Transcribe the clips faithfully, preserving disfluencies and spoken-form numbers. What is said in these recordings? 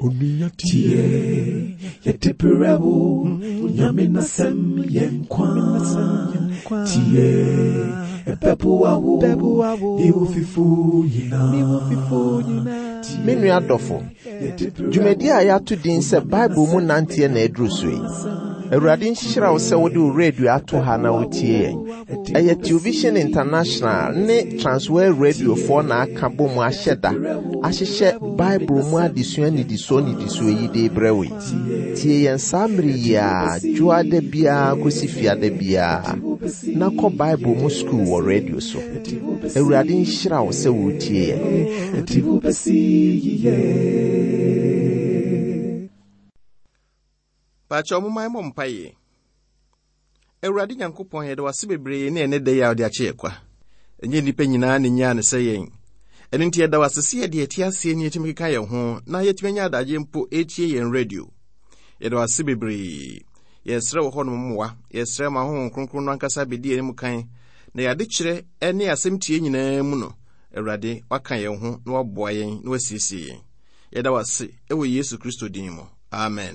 Tie Yetipirewo Nyamina sem yenkwa Tie Epepu awo Iwo fifu yina Menu adofo Dwumadi a ya to din se Bible mu nantie na edru so yi Awurade nhyira wo se wo de radio ato ha na wotie eye Television International ne Transworld Radio for na aka bom ahyeda ahyehye Bible mu adesua ni diso ni diso yi de brewe tie yen samri ya juade bia kosifia de bia na ko Bible mu school wo radio so Awurade nhyira wo se wo tie Pacha omumai mo mpaye. Ewurade Nyankopon ye de wase bebree ne ene de ya ode ache ekwa. Enye nipa nyina ne nya ne seyen. Ene ntie da wase se de eti ase ni etimi keka ye ho na yetimi nya adaje mpo etie yen radio. Ye de wase bebree. Ye sre wo ho no mmoa, ye sre ma ho kronkron no ankasa bedi ene mu kan. Na ya de kire ene asem tie nyina mu no. Ewurade waka ye ho na waboa yen na wasiesie yen. Ye da wase ewo Yesu Kristo din mu. Amen.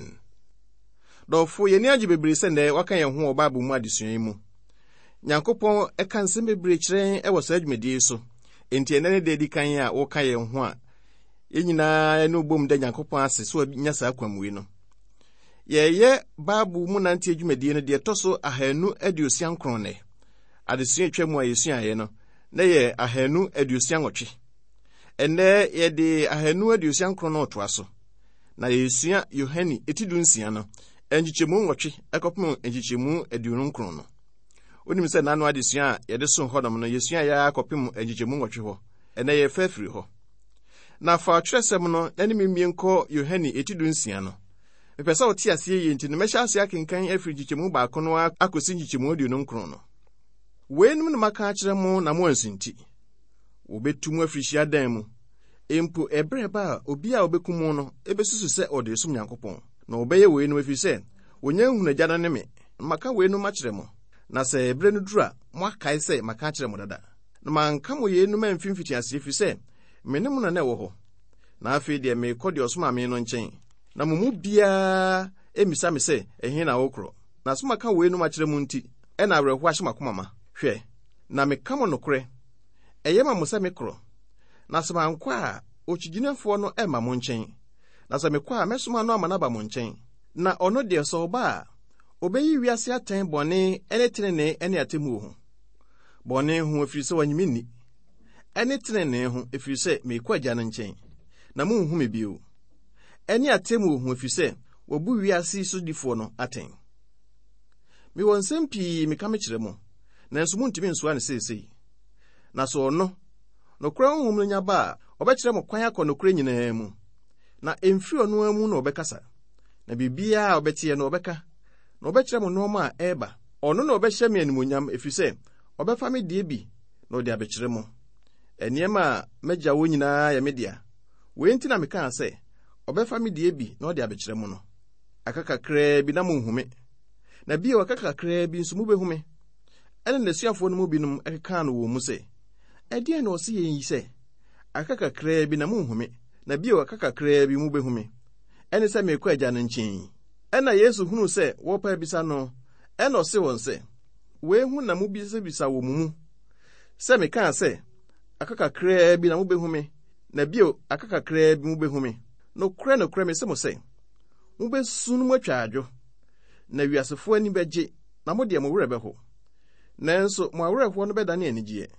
Dofo ye ni agi bebre se ne waka ye ho Bible mu adesua mu. Nyankopon e kan se bebre kire e wo sa adwumadi so. Enti ene ne de di kan a wo ka ye ho a ye nyina ene obom da Nyankopon ase so nya sa kwamwe no. Ye ye Bible mu nanti adwumadi no de toso ahanu aduosia nkron ne. Adesua atwam a yesua ye no na ye ahanu aduosia nwotwe. Ene ye de ahanu aduosia nkron no to aso. Na yesua Yohani etidunsia no. Enjichemu nwotwe ekopum enjichemu aduonu nkron no. Onim se nanu adesua ye de so hodom no yesua ya akopum enjichemu nwotwe ho. Ene ye fafiri ho. Na fa atresem no ene mimienko Yohani etidunsia no. Mepesa oti ase ye nti no mehya ase akenkan afiri enjichemu ba ko no akosi enjichemu aduonu nkron no. Wenum no maka akire mu na mo ansinti. Wo betum afiri hia dan mu. Empo ebre ba obi a obekum no ebesusu se ode sum Nyankopon. Na obeye we no afi se wonya hunu agya ne me maka we no makire mo na se ebre no dura mo akae se maka akire mo dada na manka mo ye no mamfimfiti ase afi se me ne mo na na wo ho na afi de me kodi osoma me no nchen na mo mu bia emisa me se ehe na wokro na so maka we no makire mo nti e na awerehwa hye makomama hwe na me kamo nokre eye ma mo se me kro na so mankwa a ochiginefo no e ma mo nchen na se mekwa mesoma no amana ba mo nchen na ono de so ba obeyi wiase aten bone ene tenene ene atemu ho bone ho afiri se wanyimi ni ene tenene ho afiri se mekwa agya no nchen na mu hu me bio ene atemu ho afiri se wobu wiase so difo no aten mi wonsem pi meka me kire mo na nso mu ntimi nso ane sesei na so ono no kra hu mu nya ba obekire mo kwan akọ no kra nyina mu na emfiri ono amu na obekasa na bibia obetie na obeka na obekire mo no ma eba ono na obehye me animonyam efise obefa me die bi na odi abekire mo eniema meja wo nyina ya media we nti na meka ase obefa me die bi na odi abekire mo no akaka kra bi na mo hume na bi o akaka kra bi nso mu behume ene na suafo no mu binum ekeka no wo mu se ede na o se yen yi se akaka kra bi na mo hume na bio akaka kra bi mu behume ene se mekwa agya no nchen ena Yesu hunu se wo pa bisa no ena o se won se we hu na mu bisa bisa wo mu se meka se akaka kra bi na mu behume na bio akaka kra bi mu behume no kra no kra me se mo se mu besunu mu atwa adwo na wiasefo ani beje na mo de mo wure beho nanso mo awurehwo no bedane anigye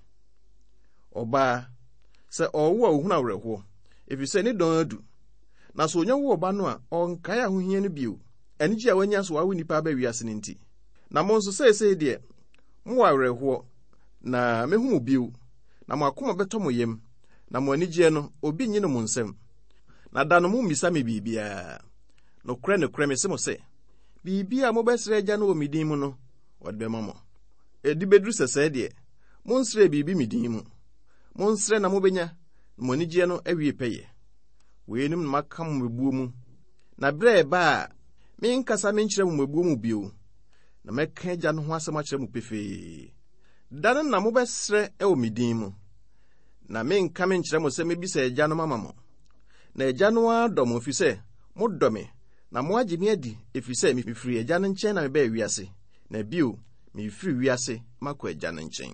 oba se owo a ohuna awurehwo efise ni don adu na so onye wo ba no a onkae ahohia no bio anigye a wanya so wawo nipa ba wiase ne nti na mo nso se se de mo awurehwo na mehu mo bio na mo akoma beto mo yem na mo anigye no obi nyi no mo nsem na da no mo misa me bibia no kre no kre me se mo se bibia mo besre agya no wo midin mu no wode mamo edi bedru sese de mo nsre bibi midin mu mo nsre na mo benya mo anigye no awie peye we nim maka mo mebuo mu na bre ba me nkasa me nkyere mo mebuo mu bio na meka agya no ho asem a kyere mo pefe dan na mo besre e wo midin mu na me nka me nkyere mo se me bisa agya no mama mo na agya no adom ofi se modɔ me na mo agye me adi ɛfiri sɛ mefiri Agya no nkyɛn na mebɛɛ wiase, na bio mefiri wiase makɔ Agya no nkyɛn.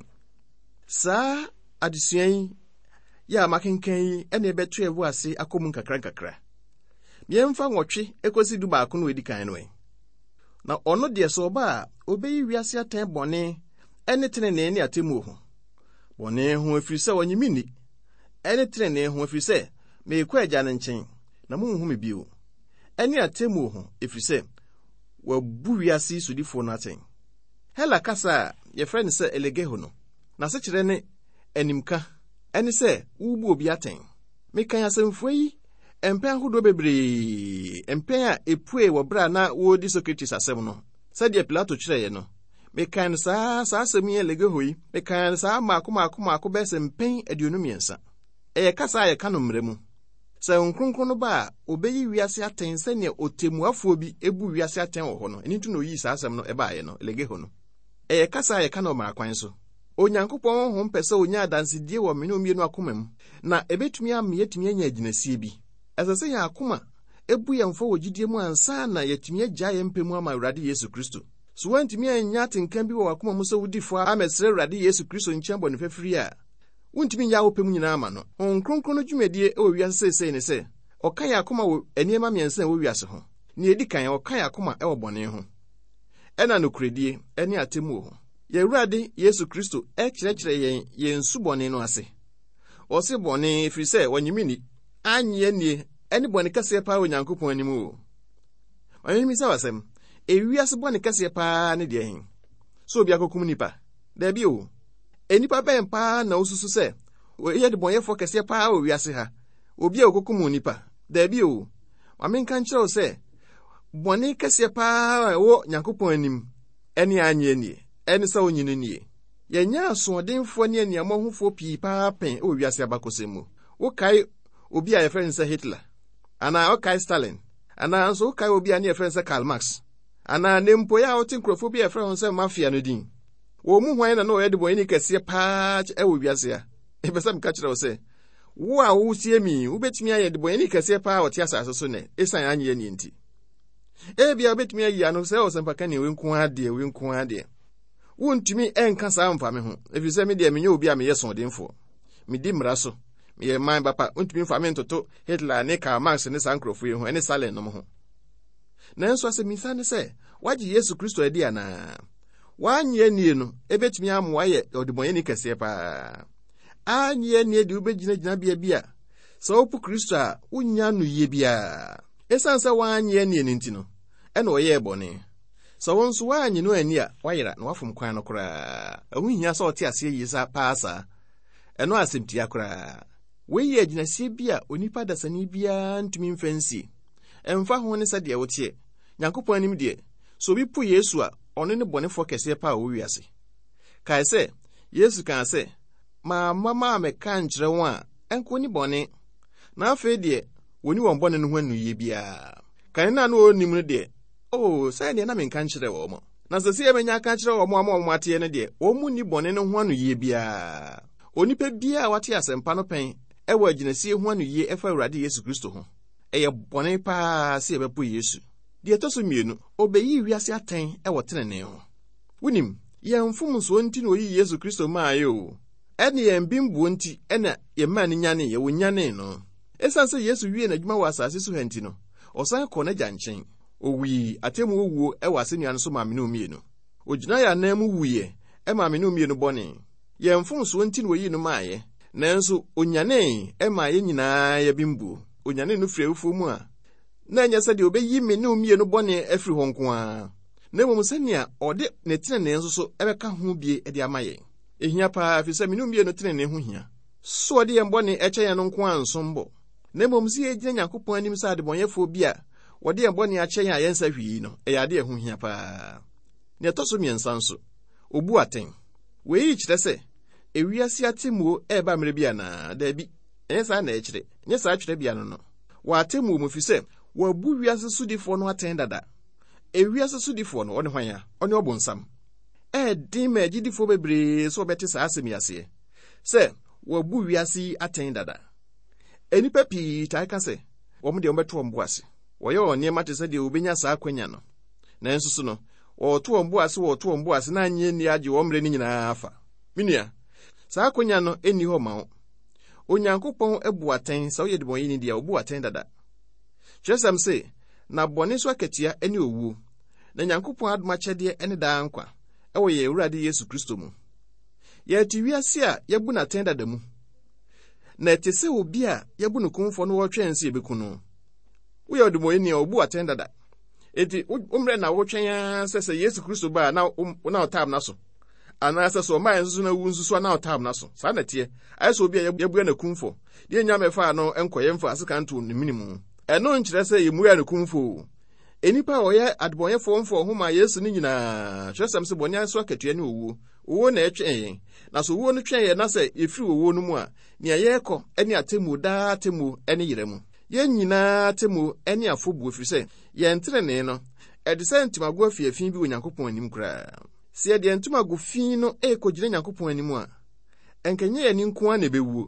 Saa adesua yi yɛ a makenkan yi ɛna ɛbɛto ɛwo ase akɔmu nkakra nkakra. Miɛmfa nwɔtwe ekosi du baako no edi kan no ɛ. Na ɔno deɛ sɛ ɔba a obeyi wiase atɛn bɔne ɛne tenenee ne atemmuo ho. Bɔne ho ɛfiri sɛ ɔnyimi ni, ɛne tenenee ho ɛfiri sɛ meekɔ Agya no nkyɛn na monhu me bio, ɛne atemmuo ho ɛfiri sɛ wabu wiase sodifo no atɛn. Hela kasa a yɛfrɛ ne sɛ elegeho no, na se kyerɛ ne animka ɛne sɛ wubu obi atɛn. Mekan asɛmfo yi empɛn ahodoɔ bebree, empɛn a epue wɔ bra na wodi Socrates asɛm no, sɛdeɛ Pilato kyerɛɛ no. Mekan no saa saa asɛm yi elegeho yi, mekan no saa maako maako maako bɛsɛ mpɛn aduonu mmiɛnsa. Ɛyɛ kasa a yɛka no mmara mu. Sɛ nkronkron no ba a obeyi wiase atɛn sɛnea otemuafoɔ bi ebu wiase atɛn wɔ hɔ no, ɛni nto na oyi saa asɛm no ɛbaayɛ no elegeho no. Ɛyɛ kasa a yɛka no mmara kwan so. Onyankopɔn ho mpɛ sɛ onya adansedie wɔ mene omienu akoma mu, na ebetumi ama yɛtumi anya agyinasie bi. Ɛsɛ sɛ yɛn akoma ebu yɛn fo wɔ gyidie mu ansa na yɛtumi agya yɛn mpɛ mu ama Awurade Yesu Kristo. So wantumi anya atenkan bi wɔ akoma mu sɛ wodi fo amɛsrɛ Awurade Yesu Kristo nkyɛn bɔ ne fafiri a, wontumi nya wo pɛ mu nyinaa ama no. Nkronkron no dwumadie ɛwɔ wiase sɛsɛe ne sɛ ɔka yɛn akoma wɔ nneɛma mmiɛnsa a ɛwɔ wiase ho. Ne edi kan ɔka yɛn akoma ɛwɔ bɔne ho, ɛna nokoredie ɛne atemmuo ho. Yɛwurade Yesu Kristo ɛkyerɛkyerɛ yɛn yɛn subɔne no ase. Ɔse bɔne ɛfiri sɛ wɔnyimi ni, anyɛ nie ɛne bɔne kɛseɛ paa wɔ Nyankopɔn anim o. Ɔyɛnimi sɛ wasɛm, ewiase bɔne kɛseɛ paa ne deɛ hen. So obi akokum nipa. Dabi o. Enipa bɛn paa na osusu sɛ oyɛ de bɔnyɛfo kɛseɛ paa wɔ wiase ha. Obi a okokum nipa. Dabi o. Mamenka nkyerɛw sɛ bɔne kɛseɛ paa wɔ Nyankopɔn anim ɛne anyɛ nie. Ɛne sɛ onyini nie. Yɛnya asoɔdenfoɔ ne aniamɔhofoɔ pii paa pɛn wɔ wiase abakɔsɛm mu. Wokae obi a yɛfrɛ no sɛ Hitler, anaa wokae Stalin, anaa nso wokae obi a ne yɛfrɛ no sɛ Karl Marx, anaa ne mpo yɛ a wote nkurɔfoɔ bi yɛfrɛ no sɛ mafia no din. Wɔ mu hwan na na ɔyɛ de bɔne kɛseɛ paa ɛwɔ wiase a. Ɛbɛ sɛ meka kyerɛ wo sɛ wo a wosie mi wobɛtumi ayɛ de bɔne kɛseɛ paa wɔte asase so nɛ ɛsan anyɛ ne nti. Ebia wobɛtumi ayi ano sɛ ɔsɛmpaka ne wenko adeɛ wenko adeɛ. Wontumi ɛnka saa mfa me ho, ɛfiri sɛ me deɛ menyɛ obi a meyɛ sɔndenfoɔ. Medi mmara so. Meyɛ man papa, wontumi mfa me ntoto Hitler ne Karl Marx ne saa nkurɔfoɔ yi ho ɛne Stalin nom ho. Nanso asɛmmisa ne sɛ wagye Yesu Kristo adi anaa? Wanyɛ nie no ebetumi amoa yɛ ɔdebɔnyɛni kɛseɛ paa. Anyɛ nie de wobɛgyinagyina bia bi a sɛ wopo Kristo a wonya no yie bia. Ɛsiane sɛ wanyɛ nie no nti no ɛna ɔyɛɛ bɔne. Sɛ wo nso wanyɛ no ani a wayera na wafom kwan no koraa. Ɛho hia sɛ ɔte aseɛ yie saa paa saa. Ɛno asɛmtia koraa. Wei yɛ agyinasie bi a onipa dasani biara ntumi mfa nsie. Ɛmfa ho ne sɛ deɛ woteɛ. Nyankopɔn anim deɛ, so obi po Yesu a ɔno ne bɔnefoɔ kɛseɛ paa wɔ wiase. Kae sɛ Yesu kaa sɛ, maama maa mɛka nkyerɛ wɔn a ɛnko ni bɔne. Na afei deɛ wɔni wɔn bɔne no ho anuye biara. Kae na no onim no deɛ, oh sɛ deɛ na menka nkyerɛ wɔn mo. Na sɛ sɛ yɛbɛnya aka kyerɛ wɔn mo ama wɔn ateɛ no deɛ, wɔn mu ni bɔne no ho anuye biara. Onipa biara wate asɛmpa no pɛn ɛwɔ agyinasie ho anuye ɛfa Awurade Yesu Kristo ho. Ɛyɛ bɔne paa sɛ yɛbɛpo Yesu. Deɛ ɛtɔ so mmienu, obeyi wiase atɛn ɛwɔ tenenee ho. Wonim, yɛn mfomsoɔ nti na oyi Yesu Kristo maa yɛ o. Ɛne yɛn bimbuo nti ɛna yɛmaa ne nyane yɛwɔ nyane no. Ɛsiane sɛ Yesu wie n'adwuma wɔ asase so ha nti no, ɔsan kɔ n'Agya nkyɛn. Owui atemu owuo ɛwɔ asennua no so maame no mmienu. Ogyina yɛ anan mu wuiɛ ɛmaame no mmienu bɔne. Yɛn mfomsoɔ nti na oyi no maa yɛ. Nanso onyane ɛma yɛ nyinaa yɛ bimbuo. Onyane no firi awufo mu a na nyɛ sɛ deɛ obeyi me ne omie no bɔne afiri hɔ nko a. Na mmom sɛnea ɔde ne tenenee nso so ɛbɛka ho bie ɛde ama yɛn. Ehia paa fi sɛ me ne omie no tenenee ho hia. So ɔde yɛn bɔne ɛkyɛ yɛn no nko a nsombo. Na mmom sɛ yɛgyina Nyankopɔn anim sɛ adebɔnyɛfoɔ bi a wɔde yɛn bɔne akyɛ yɛn a yɛnsa hwii no ɛyɛ ade ɛho hia paa. Ne ɛtɔ so mmiɛnsa nso, obu atɛn. Wei kyerɛ sɛ ewiase atemmuo ɛba mmere bi anaa dabi. Ɛnyɛ saa na ɛkyerɛ. Nyɛ saa kyerɛ bia no no. Wɔ atemmuo mu fi sɛ wabu wiase sodifoɔ no atɛn dada. Ewiase sodifoɔ no ɔne hwan a ɔne ɔbonsam. Ɛɛden ma agyidifoɔ bebree so ɔbɛte saa asɛm yaseɛ. Sɛ wabu wiase atɛn dada. Enipa pii taa ka sɛ wɔn deɛ wɔbɛto wɔn bo ase. wɔyɛ wɔ nneɛma te sɛ deɛ wobɛnya saa akwanya no nanso so no wɔto wɔn bo ase wɔto wɔn bo ase na anyɛ ni agye wɔn mmerɛ no nyinaa afa menua saa akwanya no ɛnni hɔ ma wo Onyankopɔn abu atɛn sɛ woyɛ debɔnyɛni deɛ obu atɛn dada kyerɛsɛm se na bɔne so akatua ɛne owuo na Nyankopɔn adom akyɛdeɛ ɛne daa nkwa ɛwɔ yɛn Awurade Yesu Kristo mu yɛte wiase a yɛbu no atɛn dada mu na ɛte sɛ obi a yɛbu no kumfɔ no wɔtwɛn sɛ yɛbɛku no woyɛ debɔnyɛni a obu atɛn dada eti umre na wotwɛn a sɛ sɛ Yesu Kristo ba na na otam na so ana sɛ so ma enso na wu nsusu na otam na so saa na tie ayɛ sɛ obi a yɛbua na kumfɔ deɛ nyame fa no ɛnkɔyɛ mfa aseka nto ne minimu ɛno nkyerɛ sɛ yɛmua na kumfɔ enipa a ɔyɛ adebɔnyɛfo mfɔ ho ma Yesu ne nyinaa kyerɛsɛm sɛ bɔne so akatua ne owuo owuo na ɛtwɛn yɛn na so owuo no twɛn yɛn na sɛ efiri owuo no mu a nea yɛkɔ ɛne atemu daa atemu ɛne yere mu yɛn nyinaa temu ɛne afɔbu ofiri sɛ yɛn trenee no ɛde sɛ ntimago afiafin bi wɔ Nyankopɔn anim koraa sɛ yɛde ntimago fin no ɛkɔgyina Nyankopɔn anim a ɛnkɛnyɛ yɛn nko a na ɛbɛwuo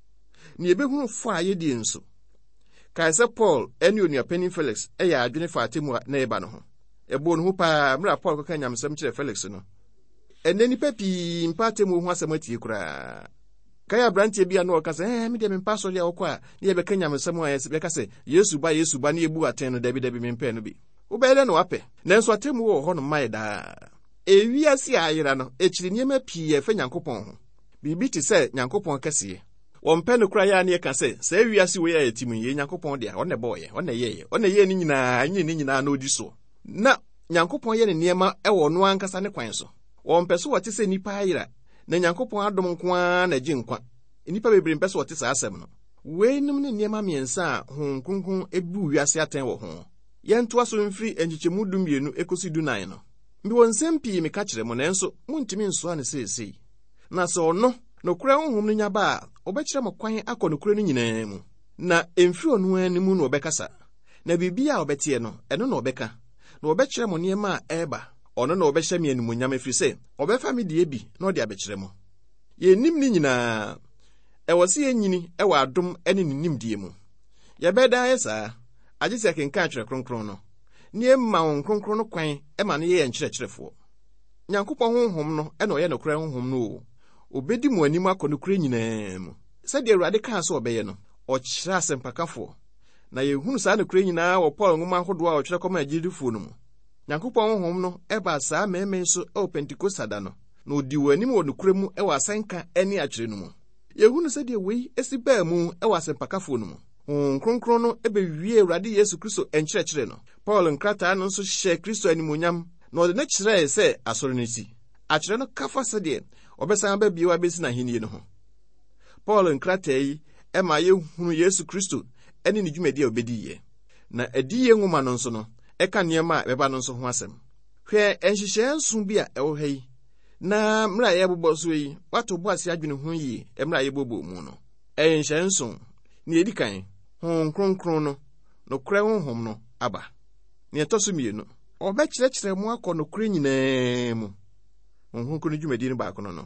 ne yɛbɛhunu fo a yɛdi nso kae sɛ Paul ɛne onuapanin Felix ɛyɛ adwene fa atemu na ɛba no ho ɛbɔ no ho paa mmerɛ Paul kɔka nyamsɛm kyerɛ Felix no ɛnɛ nipa pii mpa atemu ho asɛm atie koraa kaya brantie bia no ɔka sɛ eh me de me mpa sɔre a wɔkɔ a ne yɛbɛka nyamsɛm a yɛbɛka sɛ Yesu ba Yesu ba ne yɛbu atɛn no dabi dabi me mpɛ no bi wobɛyɛ no wapɛ nanso atemu wɔ hɔ no mae daa ewiase ayera no ekyiri nneɛma pii ɛfɛ Nyankopɔn ho biribi te sɛ Nyankopɔn kɛseɛ wɔmpɛ no kora yɛ ne yɛka sɛ sɛ ewiase wɔ yɛ yɛtimu yɛ Nyankopɔn deɛ ɔne bɔɔyɛ ɔne yɛyɛ ɔne yɛ ne nyinaa nye ne nyinaa na odi so na Nyankopɔn yɛ ne nneɛma ɛwɔ no ankasa ne kwan so wɔmpɛ so wɔte sɛ nipa ayera na Nyankopɔn adom nko a na gye nkwa nipa bebree mpɛ so wɔte saa asɛm no weinom ne nneɛma mmiɛnsa a Honhom Kronkron ebu wiase atɛn wɔ ho yɛntoa so mfiri enkyekyɛmu du mmienu ekosi du nan no mbi wɔ nsɛm pii meka kyerɛ mo nanso muntimi nsoa ne seesei na sɛ ɔno nokora honhom no nyaba a ɔbɛkyerɛ mo kwan akɔ nokora no nyinaa mu na emfiri ɔno anim na ɔbɛkasa na biribi a ɔbɛteɛ no ɛno na ɔbɛka na ɔbɛkyerɛ mo nneɛma a ɛɛba ɔno na ɔbɛhyɛ me animuonyam efiri sɛ ɔbɛfa me deɛ bi na ɔde abɛkyerɛ mo yɛnim ne nyinaa ɛwɔ sɛ yɛnyini ɛwɔ adom ɛne ne nimdeɛ mu yɛbɛda ayɛ saa agye sɛ kenka kyerɛ kronkron no ne ɛma wɔn kronkron no kwan ɛma no yɛyɛ nkyerɛkyerɛfoɔ Nyankopɔn honhom no ɛna ɔyɛ nokora honhom no o obedi mo anim akɔ nokora nyinaa mu sɛdeɛ Awurade kaa sɛ ɔbɛyɛ no ɔkyerɛ asɛmpakafoɔ na yɛhunu saa nokora nyinaa wɔ Paul nwoma ahodoɔ a ɔkyerɛ kɔma agyidifoɔ no mu Nyankopɔn honhom no ɛba saa mɛmɛ so ɛwɔ Pentekosta da no na odi wɔ anim wɔ nokora mu ɛwɔ asɛnka ɛne akyerɛ no mu yɛhunu sɛdeɛ wei esi baa mu ɛwɔ asɛmpakafoɔ no mu Honhom Kronkron no ɛbɛwie Awurade Yesu Kristo ɛnkyerɛkyerɛ no Paul nkrataa no nso hyɛ Kristo animuonyam na ɔde ne kyerɛɛ sɛ asɔre no si akyerɛ no kafa sɛdeɛ ɔbɛsan ba bio abɛsi n'ahenni no ho Paul nkrataa yi ɛma yɛhunu Yesu Kristo ɛne ne dwumadi a ɔbɛdiiɛ na adiyɛ nwoma no nso no ɛka nneɛma a ɛbɛba no nso ho asɛm hwɛ nhyehyɛe nso bi a ɛwɔ ha yi na mmerɛ a yɛbobɔ so yi wato bo ase adwene ho yi mmerɛ a yɛbobɔ mu no ɛyɛ nhyɛe nso ne yɛdi kan Honhom Kronkron no nokora honhom no aba ne ɛtɔ so mmienu ɔbɛkyerɛkyerɛ mo akɔ nokora nyinaa mu Honhom Kronkron dwumadi no baako no no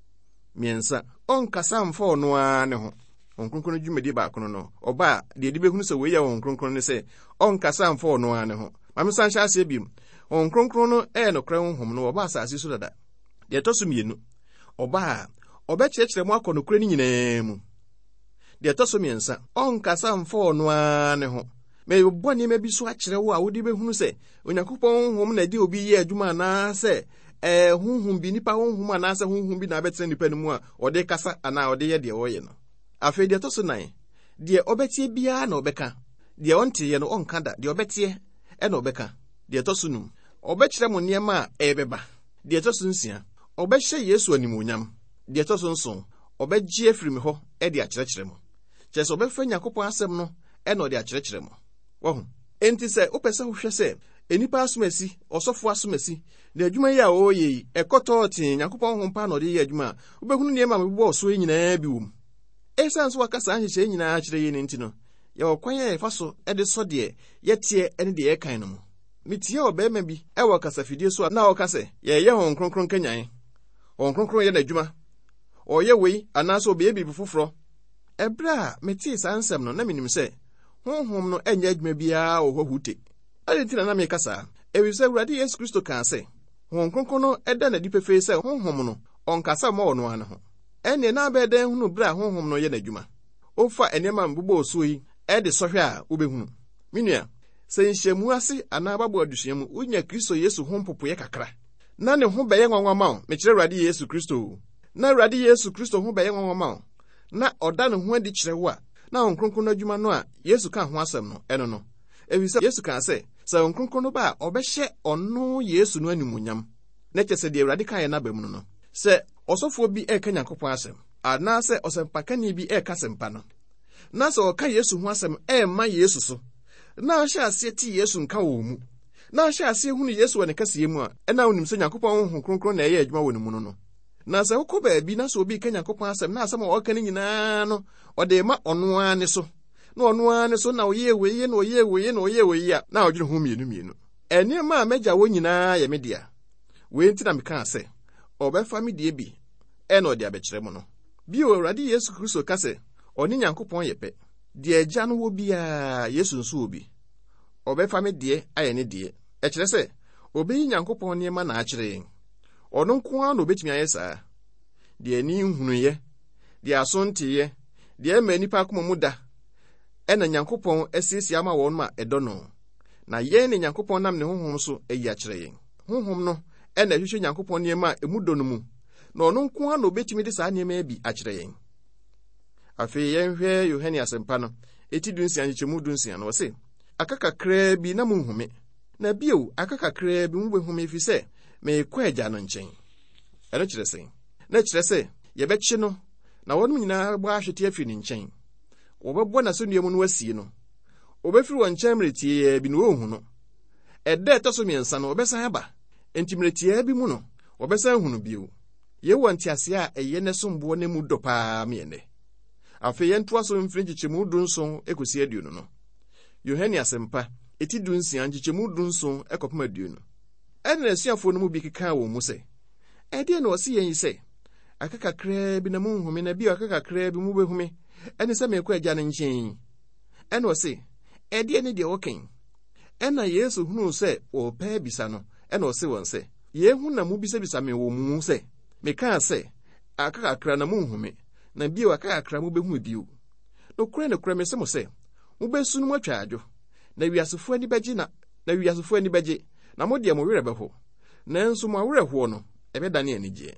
miɛnsa ɔnkasa mfa ɔno ara ne ho Honhom Kronkron dwumadi baako no no ɔba a deɛ de bɛhunu sɛ wei yɛ Honhom Kronkron ne sɛ ɔnkasa mfa ɔno ara ne ho mame san hyɛ aseɛ biom Honhom Kronkron no ɛyɛ nokora honhom no ɔba asase so dada deɛ ɛtɔ so mmienu ɔba a ɔbɛkyerɛkyerɛ mo akɔ nokora no nyinaa mu deɛ ɛtɔ so mmiɛnsa ɔnkasa mfa ɔno ara ne ho mɛbɔ nneɛma bi so akyerɛ wo a wode bɛhunu sɛ Onyankopɔn honhom na de obi yɛ adwuma anaa sɛ ɛɛ honhom bi nipa honhom anaa sɛ honhom bi na abɛtena nipa no mu a ɔde kasa anaa ɔde yɛ deɛ ɔyɛ no afei deɛ ɛtɔ so nan deɛ ɔbɛtie biara na ɔbɛka deɛ ɔnteɛ no ɔnka da deɛ ɔbɛtie ɛna ɔbɛka deɛ ɛtɔ so num ɔbɛkyerɛ mo nneɛma a ɛbɛba deɛ ɛtɔ so nsia ɔbɛhyɛ Yesu animuonyam deɛ ɛtɔ so nson ɔbɛgye afiri me hɔ ɛde akyerɛkyerɛ mo kyerɛ sɛ ɔbɛfa Nyankopɔn asɛm no ɛna ɔde akyerɛkyerɛ mo wɔho enti sɛ wopɛ sɛ wohwɛ sɛ enipa asomasi ɔsɔfo asomasi na adwuma yi a ɔyɛ yi ɛkɔtɔɔ tee Nyankopɔn honhom pa na ɔde yɛ adwuma a wobɛhunu nneɛma a mebobɔ ɔso yi nyinaa bi wɔ mu ɛsiane so waka saa nhyehyɛ nyinaa kyerɛ yɛ ne nti no yɛwɔ kwan a yɛfa so ɛde sɔ deɛ yɛteɛ ɛne deɛ yɛkan no mu metie ɔbarima bi ɛwɔ kasafidie so a na ɔka sɛ yɛyɛ Honhom Kronkron kanyan Honhom Kronkron yɛ n'adwuma ɔyɛ wei anaasɛ ɔbɛyɛ biribi foforɔ ɛberɛ a metee saa nsɛm no na menim sɛ honhom no enye adwuma biara wo hwahute ade ntina na meka saa ewi sɛ Awurade Yesu Kristo kan sɛ Honhom Kronkron no ɛda na dipefee sɛ honhom no ɔnkasa ma ɔno ana ho ɛne na abɛdan hunu bra honhom no yɛ n'adwuma ofa enema mbobɔ osuo yi ɛde sɔhwɛ a wobɛhunu minua sɛ nhyiamu ase anaa babo adusua mu unya Kristo Yesu ho mpopoyɛ kakra na ne ho bɛyɛ nwanwa ma wo mekyerɛ Awurade Yesu Kristo na Awurade Yesu Kristo ho bɛyɛ nwanwa ma wo na ɔda ne ho adi kyerɛ wo a na Honhom Kronkron no adwuma no a Yesu ka ho asɛm no ɛno no ewi sɛ Yesu ka sɛ sɛ Honhom Kronkron no ba ɔbɛhyɛ ɔno Yesu no animuonyam na kyɛ sɛ de Awurade ka yɛ na ba mu no sɛ ɔsɔfo bi ɛka Nyankopɔn asɛm anaa sɛ ɔsɛmpakani bi ɛka sɛmpa no na sɛ ɔka Yesu ho asɛm ɛma Yesu so na ahyɛ aseɛ ti Yesu nka wɔ mu na ahyɛ aseɛ hunu Yesu wɔ ne kaseɛ mu a ɛna wonim sɛ Nyankopɔn Honhom Kronkron na ɛyɛ adwuma wɔ ne mu no no na sɛ wokɔ baabi na sɛ obi ka Nyankopɔn asɛm na asɛm a ɔka no nyinaa no ɔde ma ɔno ara ne so na ɔno ara ne so na ɔyɛ weye na ɔyɛ weye na ɔyɛ weye a na ɔdwene ho mmienu mmienu ɛnneɛma a mɛgya wɔ nyinaa yɛ me dea wei nti na meka sɛ ɔbɛfa me die bi ɛna ɔde abɛkyerɛ mu no bio Awurade Yesu Kristo ka sɛ ɔne Nyankopɔn yɛ pɛ deɛ agya no wɔ biara Yesu nso wɔ bi ɔbɛfa me die ayɛ ne die ɛkyerɛ sɛ ɔbɛyi Nyankopɔn nneɛma na akyerɛ yɛn ɔno nko ara na obɛtumi ayɛ saa deɛ ani nhunuyɛ deɛ aso nteyɛ deɛ ɛma nipa akoma mu da ɛna Nyankopɔn asiesie ama wɔn ma ɛdɔ no na yɛn ne Nyankopɔn nam ne honhom so ayi akyerɛ yɛn honhom no ɛna ɛhwehwɛ Nyankopɔn nneɛma a emu dɔ no mu na ɔno nko ara na obɛtumi de saa nneɛma bi akyerɛ yɛn afei yɛnhwɛ Yohane asɛmpa no eti dunsia nkyɛmu dunsia no wɔse aka kakraa bi na munhume na bio aka kakraa bi mubɛhume fi sɛ meekɔ agya no nkyɛn ɛno kyerɛ sɛ na kyerɛ sɛ yɛbɛkye no na wɔn nyinaa bɔ ahwete afi ne nkyɛn wɔbɛbɔ n'asonnua mu no asie no wɔbɛfiri wɔn nkyɛn mmeretie bi na wɔnhu no ɛda ɛtɔ so mmiɛnsa no wɔbɛsan aba enti mmeretie bi mu no wɔbɛsan hu no bio yɛwɔ ntease a ɛyɛ ne somboɔ ne mu dɔ paa miɛnɛ afei yɛntoa so mfiri nkyɛmu dunson ekosi aduonu no Yohane asɛmpa eti dunsia nkyɛmu dunson ekɔpem aduonu ɛna asuafoɔ no mu bi keka wɔ mu sɛ ɛdeɛ na ɔse yɛn yi sɛ aka kakraa bi na munhume na bi aka kakraa bi mu bɛhume ɛne sɛ meekɔ agya no nkyɛn ɛna ɔse ɛdeɛ ne deɛ wɔkɛn ɛna Yesu hunu sɛ wɔpɛ bisa no ɛna ɔse wɔn sɛ yehu na mu bisabisa me wɔ mu sɛ mekaa sɛ aka kakra na munhume na bi aka kakra mu bɛhu bio no kora ne kora me sɛ mo sɛ mo bɛsu no atwa adwo na wiasefo ani bɛgye na na wiasefo ani bɛgye na mo deɛ mo werɛ bɛho nanso mo awerɛhoɔ no ɛbɛdane anigye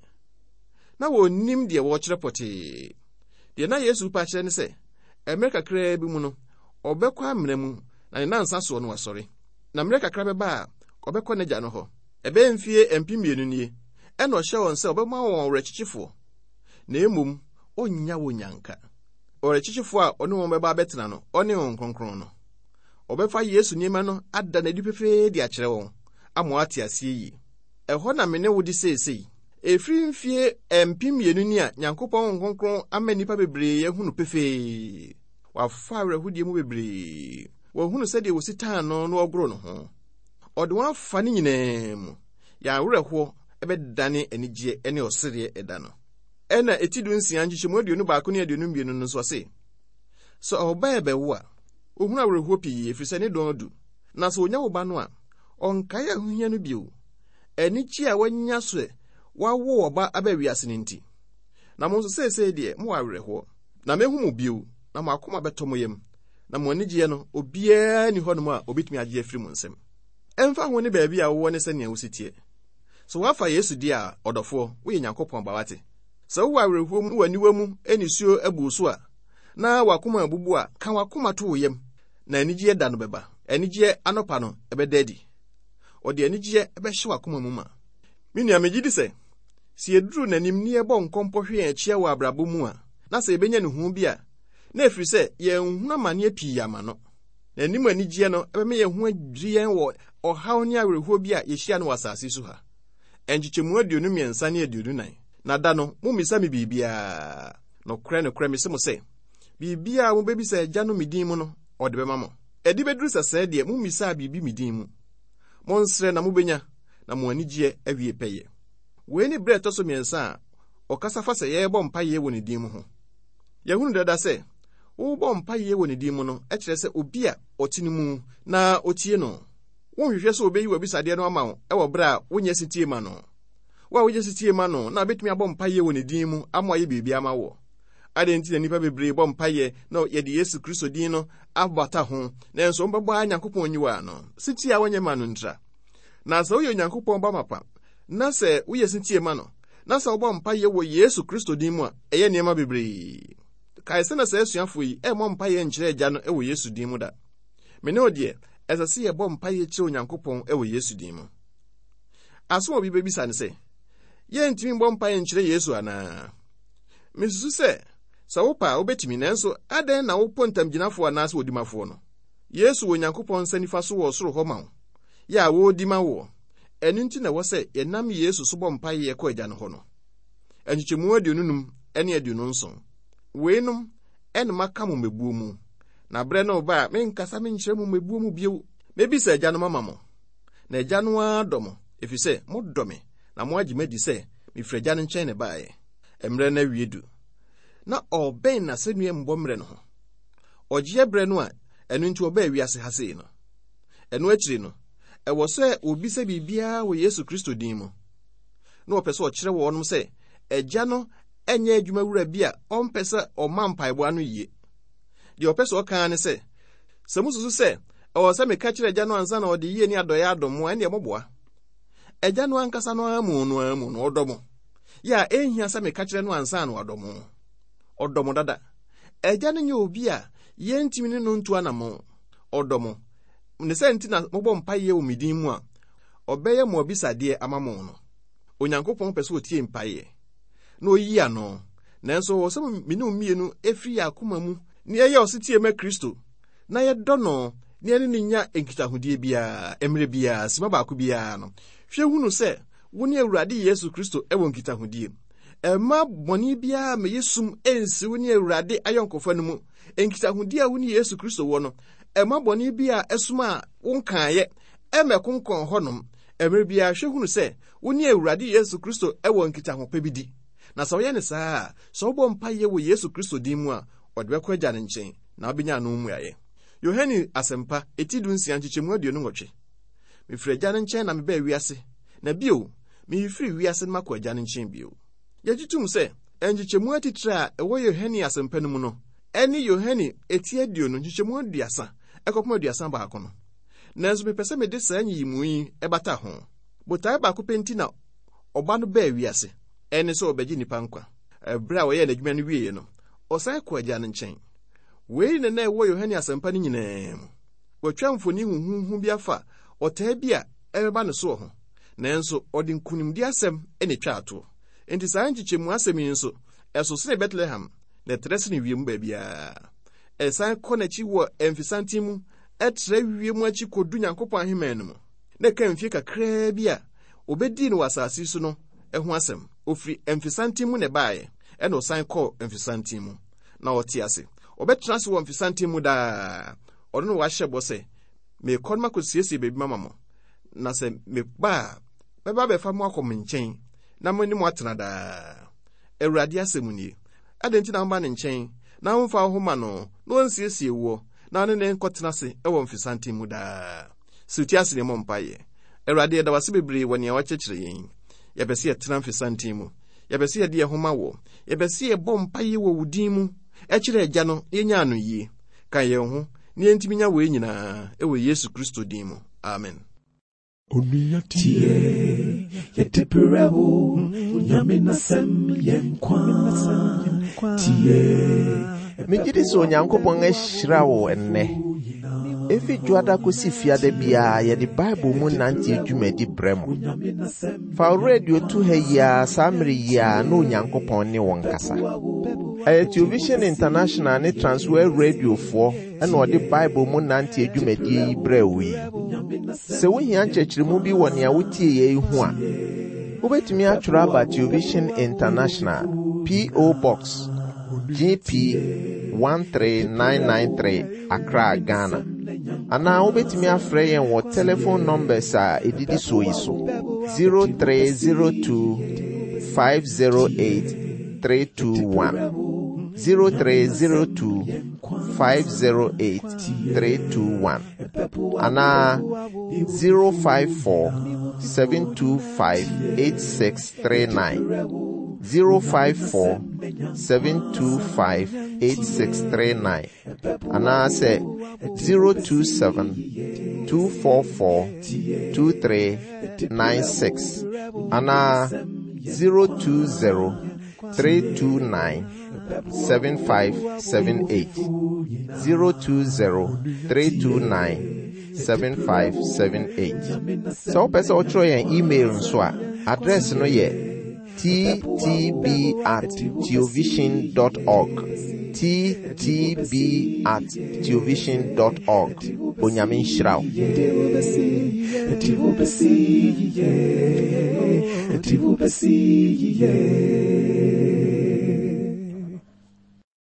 na wɔnim deɛ wɔkyerɛ pɔtee deɛ na Yesu pa kyerɛ ne sɛ ɛmmerɛ kakraa bi mu no ɔbɛkɔ amena mu na ne nansa soɔ no wasɔre na mmerɛ kakra bɛba a ɔbɛkɔ n'agya no hɔ ɛbɛyɛ mfie mpem mmienu nie ɛna ɔhyɛ wɔn sɛ ɔbɛma wɔn ɔwerɛkyekyefoɔ na mmom ɔnnya wɔ nyanka ɔwerɛkyekyefoɔ a ɔne wɔn bɛba abɛtena no ɔne wɔn kronkron no ɔbɛfa Yesu nneɛma no ada n'adi pefee de akyerɛ wɔn ama ate aseɛ yi ɛhɔ na me ne wo de seesei efiri mfie mpem mmienu ni a Nyankopɔn kronkron ama nipa bebree yɛhu no pefee wafa awerɛhodie mu bebree wɔhunu sɛdeɛ wɔsi taa no na ɔgoro no ho ɔde wɔn afa ne nyinaa mu yɛ awerɛhoɔ ɛbɛdane anigyeɛ ɛne ɔsereɛ ɛda no ɛna eti dunsia nkyɛmu aduonu baako ne aduonu mmienu no nso ɔse sɛ ɔbaa bɛwo a ohunu awerɛhoɔ pii efiri sɛ ne dɔn adu na sɛ onya wo ba no a ɔnkae ahohia no bio anigye a wanya so wawo ɔba aba wiase ne nti na mo nso seesei deɛ mo awerɛhoɔ na mehu mo bio na mo akoma bɛtɔ mo yam na mo anigye no obiara ni hɔ nom a obitumi agye afiri mo nsɛm ɛmfa ho ne baabi a wowɔ ne sɛnea wositie so wafa Yesu di a ɔdɔfoɔ woyɛ Nyankopɔn ba wate sɛ wo awerɛhoɔ mu waniwa mu ɛne suo abu so a na wakoma abubu a ka wakoma to wo yam na anigye da no bɛba anigye anopa no ɛbɛda adi ɔde anigye ɛbɛhyɛ wakoma mu ma me nua megye di sɛ si eduru nanim ne ɛbɔ nkɔmpɔ hwe akyia wɔ abrabɔ mu a na sɛ ebenya ne hu bi a na efiri sɛ yɛn hu amane pii ama no na anim anigye no ɛbɛma yɛn hu adwiri yɛn wɔ ɔhaw ne awerɛhoɔ bi a yɛhyia no wɔ asase so ha ɛnkyekyɛmu aduonu mmiɛnsa ne aduonu nan na da no mummisa me biribiaa nokora nokora me se mo sɛ biribiaa mubɛbisa agya no me din mu no ɔde bɛma mo ɛde bɛduru sɛ sɛɛ deɛ mummisaa biribi me din mu monsrɛ na mubenya na mo anigye awie pɛyɛ wei ne brɛ ɛtɔ so mmiɛnsa a ɔkasa fa sɛ yɛbɔ mpayɛ wɔ ne din mu ho yɛhunu dada sɛ wo bɔ mpaye wɔ ne din mu no ɛkyerɛ sɛ obi a ɔte ne mu na otie no wo hwehwɛ sɛ obeyi wɔ bisade no ama wo ɛwɔ bra a wonyɛ sitie ma no wo a wonyɛ sitie ma no na betumi abɔ mpaye wɔ ne din mu ama yɛ biribi ama wo ade nti na nipa bebree bɔ mpaye na yɛde Yesu Kristo din no abata ho na nso mbɛbɔ Nyankopɔn nyiwa no sitie a wonyɛ ma no ntra na sɛ woyɛ Nyankopɔn ba mapa na sɛ woyɛ sitie ma no na sɛ wobɔ mpaye wɔ Yesu Kristo din mu a ɛyɛ nneɛma bebree kae sɛ na sɛ asuafo yi ɛmmɔ mpaye nkyerɛ agya no ɛwɔ Yesu din mu da mene odiɛ ɛsɛ sɛ yɛbɔ mpaye kyerɛ Onyankopɔn ɛwɔ Yesu din mu aso obi bebisa ne sɛ yɛntimi bɔ mpaye nkyerɛ Yesu anaa mesusu sɛ sɛ wopa wobɛtimi nanso adɛn na wopɔ ntamgyinafo anaasɛ odimafo no Yesu wɔ Onyankopɔn nsa nifa so wɔ soro hɔ ma wo yɛ a wodima wo ɛno nti na wɔ sɛ yɛnam Yesu so bɔ mpaye yɛkɔ agya no hɔ no ɛnkyekyɛmu aduonu num ɛne aduonu nson weinom ɛnema ka mo mebuo mu na brɛ no ba menkasa menkyerɛ mo mebuo mu bio mebisa agya no mama mo na agya no adɔ mo efisɛ mo dɔ me na mo agye madi sɛ mefrɛ agya no nkyɛn ne baeɛ emrɛ na wiedu na ɔbɛn na sɛ nua mbɔ mrɛ no ho ɔgye brɛ no a ɛno nti ɔbɛ wiase ha sei no ɛno akyiri no ɛwɔ sɛ obi sɛ biribiara wɔ Yesu Kristo din mu na ɔpɛ sɛ ɔkyerɛ wɔnom sɛ agya no ɛnyɛ adwuma wura bi a ɔmpɛ sɛ ɔma mpaebɔa no yie deɛ ɔpɛ sɛ ɔka ne sɛ sɛ mususu sɛ ɛwɔ sɛ meka kyerɛ agya no ansa na ɔde yie ne adɔyɛ adɔ mo ɛne ɛmɔboa agya no ankasa no amu no amu no ɔdɔ mo yɛ a ɛnhia sɛ meka kyerɛ no ansa na ɔdɔ mo ɔdɔ mo dada agya no nyɛ obi a yɛntimi ne no ntu anamo ɔdɔ mo ne sɛ nti na mobɔ mpaye wɔ me din mu a ɔbɛyɛ mo abisadeɛ ama mo no Onyankopɔn pɛ sɛ otie mpaye na oyi ano nanso wɔ sɛ me ne mmienu efiri akoma mu ne ɛyɛ ɔsetie ma Kristo na yɛdɔ no ne ɛne ne nya enkitahodie biara emre biara sima baako biara no hwɛ hunu sɛ wo ne Awurade Yesu Kristo ɛwɔ nkitahodie ɛma bɔne biara me Yesum ensi wo ne Awurade ayɔnkofa no mu enkitahodie a wo ne Yesu Kristo wɔ no ɛma bɔne biara ɛsuma a wonkaayɛ ɛmɛkonkɔn hɔnom emre biara hwɛ hunu sɛ wo ne Awurade Yesu Kristo ɛwɔ nkitahopa bi di na sɛ ɔyɛ ne saa sɛ wobɔ mpaye wɔ Yesu Kristo din mu a ɔde bɛkɔ agya ne nkyɛn na wobɛnya no mmuaeɛ Yohane asɛmpa eti du nsia nkyekyɛmu aduonu nwɔtwe mefiri agya no nkyɛn na mebɛɛ wiase na bio mefiri wiase no makɔ agya no nkyɛn bio yɛgyetum sɛ nkyekyɛmu atitire a ɛwɔ Yohane asɛmpa no mu no ɛne Yohane eti aduonu nkyekyɛmu aduasa ɛkɔpem aduasa baako no nanso mepɛ sɛ mede saa nyiyimu yi ɛbata ho botae baako penti na ɔba no bɛɛ wiase ɛne sɛ ɔbɛgye nipa nkwa ɛbrɛ a wɔyɛ n'adwuma no wie no ɔsan kɔ agya no nkyɛn wei ne na ɛwɔ Yohane asɛmpa no nyinaa mu wɔtwa mfoni huhuhu bi afa ɔtaa bi a ɛbɛba ne so ho nanso ɔde nkunimdi asɛm ɛne twa ato enti saa nkyekyɛmu asɛm yi nso ɛso sene Bethlehem na ɛtrɛ sene wiem baabiara ɛsan kɔ n'akyi wɔ ɛmfisanten mu ɛtrɛ wiem akyi kɔdu Nyankopɔn ahemman no mu na ka mfie kakraa bi a obɛdi no wɔ asase so no ɛho asɛm ofiri ɛmfisanten mu ne baeɛ ɛna ɔsan kɔ ɛmfisanten mu na ɔte ase ɔbɛtena se wɔ ɛmfisanten mu daa ɔno no wahyɛ bɔ sɛ mekɔ no makɔsiesie baabi mama mo na sɛ meba a bɛba bɛfa mo akɔ me nkyɛn na mo ne mo atena daa Awurade asɛm nie adɛn nti na mba ne nkyɛn na womfa ho ma no na ɔnsiesie woɔ na ne ne nkɔtena se ɛwɔ ɛmfisanten mu daa sɛ uti ase ne mmɔ mpaeɛ Awurade yɛda wase bebree wɔ nea wakyerɛkyerɛ yɛn yɛbɛsɛ yɛtena mfisanten mu yɛbɛsɛ yɛde yɛ homa wɔ yɛbɛsɛ yɛbɔ mpaye wɔ wo din mu ɛkyerɛ agya no yɛnya no yie ka yɛn ho ne yɛntimi nya wɔ nyinaa ɛwɔ Yesu Kristo din mu amen Tie yetipirawo nyame nasem yenkwa tie Megidi so Onyankopɔn ahyira wo ennɛ efi dwada kosi fiada bia ye de Bible mu nante adwumadi brɛmo fa radio tu ha ya samri ya no Onyankopɔn ne won kasa Aye Television International ne Transworld Radio fo ɛna ɔde Bible mu nante adwumadi yi brɛwo sɛ wo hia nkyerɛkyerɛmu bi wɔ nea wotie yɛ hu a wobɛtumi atwerɛ aba Television International P O Box G P one three nine nine three Accra, Ghana. Ana wobɛtumi afrɛ yɛn wɔ telephone numbers a edidi so yi so zero three zero two five zero eight three two one zero three zero two five zero eight three two one ana zero five four seven two five eight six three nine zero five four seven two five eight six three nine ana say zero two seven two four four two three nine six ana zero two zero three two nine seven five seven eight zero two zero three two nine seven five seven eight. So person o try an email nso a address no ye t t b at theovision dot org t t b at theovision dot org. Onyame nhyira wo. Eti wo besi ye